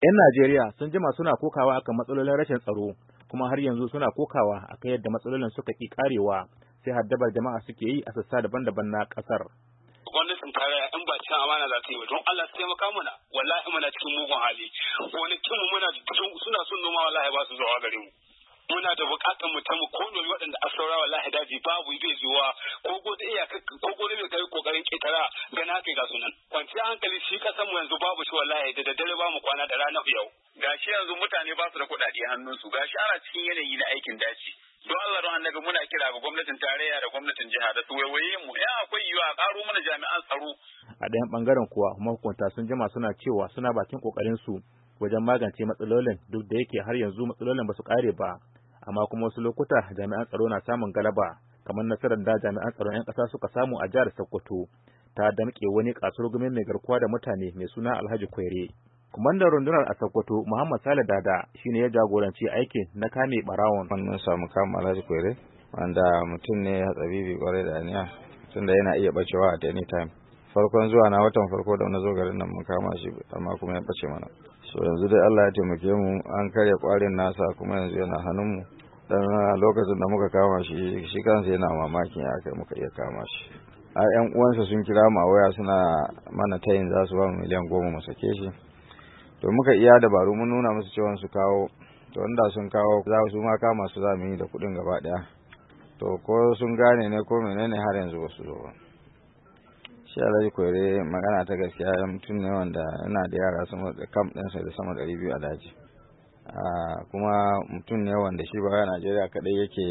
'Yan Najeriya sun jima suna kokawa akan matsalolin rashin tsaro, kuma har yanzu suna kokawa akan yadda matsalolin suka ƙi karewa, sai haddabar jama'a suke yi a sassa daban-daban na ƙasar. Gwamnatin tarayya in ba cin amana za ta yi ba, don Allah su taimaka mana, wallahi muna cikin mugun hali. Wani kinmu muna suna son noma, wallahi ba su zuwa gare mu. Muna da bukatar mu ta mu konomi waɗanda a saura wallahi daji babu bai zuwa ko gode ko gode mai kai kokarin ketara ga na kai ga sunan. Kwanciyar hankali shi kasan mu yanzu babu shi wallahi da daddare ba mu kwana da rana yau. Gashi yanzu mutane ba su da kuɗaɗe hannunsu, gashi ana cikin yanayi na aikin daji. Don Allah don annabi muna kira ga gwamnatin tarayya da gwamnatin jiha da su waiwaye mu akwai yiwuwa a ƙaro mana jami'an tsaro. A ɗayan ɓangaren kuwa mahukunta sun jima suna cewa suna bakin ƙoƙarin su wajen magance matsalolin, duk da yake har yanzu matsalolin ba su ƙare ba. Amma kuma wasu lokuta jami'an tsaro na samun galaba, kamar nasarar da jami'an tsaron 'yan ƙasa suka samu a jihar Sokoto ta damƙe wani kasurgumin mai garkuwa da mutane mai suna Alhaji Kwere. Kwamandan rundunar a Sokoto Muhammad Sale Dada shine ya jagoranci aikin na kame barawon. Mun samu kama Alhaji Kwere, wanda mutum ne hatsabibi kwarai da aniya, tunda yana iya bacewa at any time. Farkon zuwa na watan farko da na zo garin nan mun kama shi, amma kuma ya bace mana. So yanzu dai Allah ya taimake mu, an karya kwarin nasa kuma yanzu yana hannun mu. Dan lokacin da muka kama shi kansa yana mamakin ya kai muka iya kama shi. A ƴan uwansa sun kira mu a waya suna mana tayin za su ba mu miliyan 10 mu sake shi. To muka iya dabaru mun nuna musu cewa su kawo, to inda sun kawo za su ma kama su za mu yi da kuɗin gaba ɗaya. To ko sun gane ne ko menene har yanzu ba su zo ba. Shi Alhaji Kwere magana ta gaskiya mutum ne wanda yana da yara sama da kam ɗinsa da sama 200 a daji. Kuma mutum ne wanda shi ba Najeriya kaɗai yake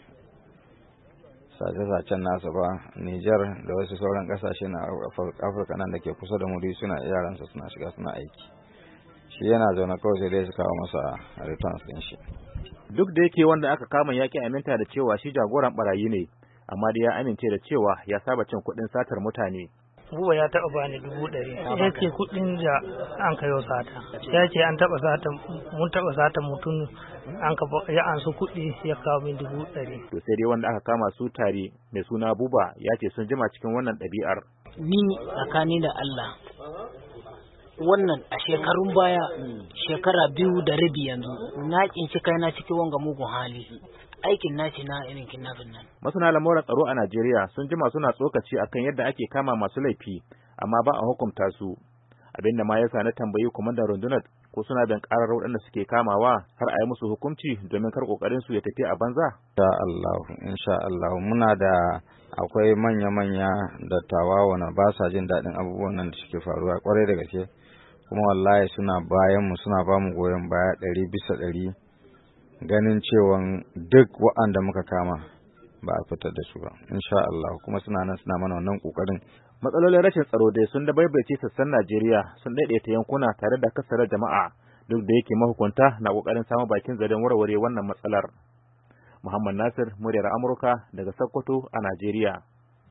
sace-sacen nasa ba, Nijar da wasu sauran ƙasashe na Afirka nan da ke kusa da mu suna yaransa suna shiga suna aiki. Shi yana zaune kawai sai dai su kawo masa returns ɗin shi. Duk da yake wanda aka kama ya ƙi aminta da cewa shi jagoran barayi ne, amma dai ya amince da cewa ya saba cin kuɗin satar mutane. Buba ya taɓa bani 100. Ya ce kuɗin da an kayo sata. Ya ce an taɓa sata, mun taɓa sata mutum an ka ya ansu kuɗi ya kawo min 100. To sai dai wanda aka kama su tare mai suna Buba ya ce sun jima cikin wannan ɗabi'ar. Ni tsakani da Allah, wannan a shekarun baya, shekara 2 da rabi yanzu, na kinci kaina cikin wanga mugun hali. Aikin naci na irin kidnapping nan. Masana lamuran tsaro a Najeriya sun jima suna tsokaci akan yadda ake kama masu laifi, amma ba a hukunta su. Abinda ma yasa na tambayi kwamandan rundunar ko suna bin karar waɗanda suke kamawa har a yi musu hukunci domin kar kokarin su ya tafi a banza. Insha Allah muna da akwai manya-manya dattawa wanda ba sa jin daɗin abubuwan nan da suke faruwa kwarai da gaske, kuma wallahi suna bayan mu, suna ba mu goyon baya 100%. Ganin cewa duk waɗanda muka kama ba a fitar da su ba, insha Allah, kuma suna nan suna mana wannan kokarin. Matsalolin rashin tsaro dai sun dabaibace sassan Najeriya, sun daidaita yankuna tare da kasarar jama'a, duk da yake mahukunta na kokarin samun bakin zaren warware wannan matsalar. Muhammad Nasir, muryar Amurka daga Sokoto a Najeriya.